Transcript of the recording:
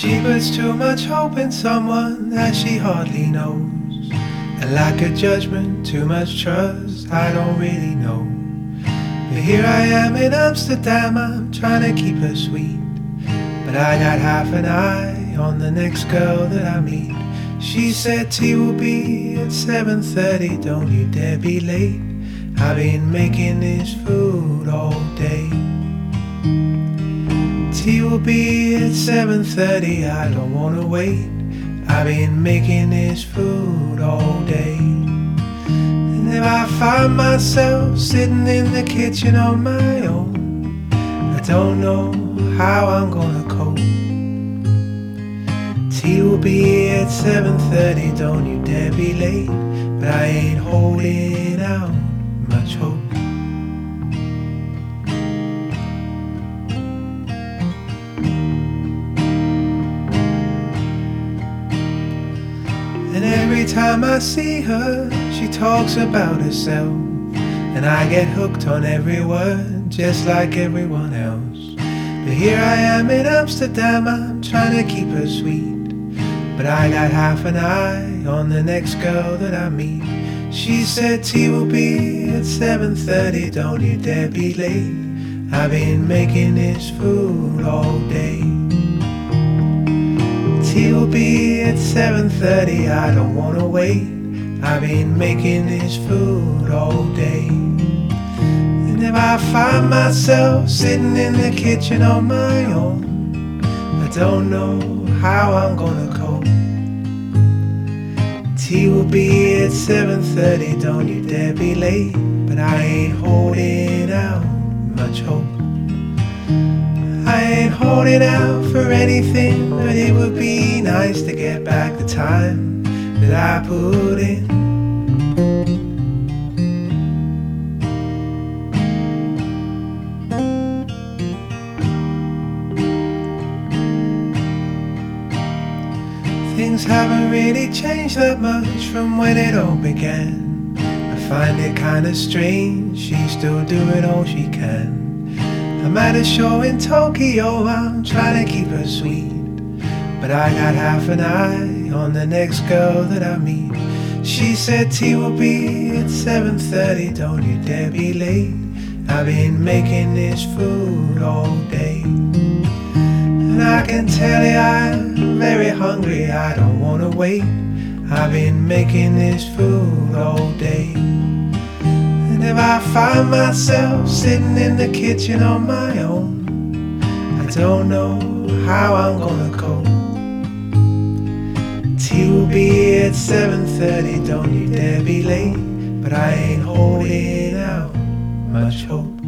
She puts too much hope in someone that she hardly knows. A lack of judgment, too much trust, I don't really know. But here I am in Amsterdam, I'm trying to keep her sweet. But I got half an eye on the next girl that I meet. She said tea will be at 7:30, don't you dare be late. I've been making this food all day. Tea will be at 7:30, I don't wanna wait. I've been making this food all day. And if I find myself sitting in the kitchen on my own, I don't know how I'm gonna cope. Tea will be at 7:30, don't you dare be late. But I ain't holding out much hope. And every time I see her, she talks about herself, and I get hooked on every word, just like everyone else. But here I am in Amsterdam, I'm trying to keep her sweet. But I got half an eye on the next girl that I meet. She said tea will be at 7:30, don't you dare be late. I've been making this food all day. Tea will be at 7:30, I don't wanna wait. I've been making this food all day. And if I find myself sitting in the kitchen on my own, I don't know how I'm gonna cope. Tea will be at 7:30, don't you dare be late. But I ain't holding out much hope. I ain't holding out for anything, but it would be nice to get back the time that I put in. Things haven't really changed that much from when it all began. I find it kinda strange, she's still doing all she can. I'm at a show in Tokyo, I'm trying to keep her sweet. But I got half an eye on the next girl that I meet. She said tea will be at 7:30, don't you dare be late. I've been making this food all day. And I can tell you I'm very hungry, I don't wanna wait. I've been making this food all day. And if I find myself sitting in the kitchen on my own, I don't know how I'm gonna cope. Tea will be at 7:30, don't you dare be late. But I ain't holding out much hope.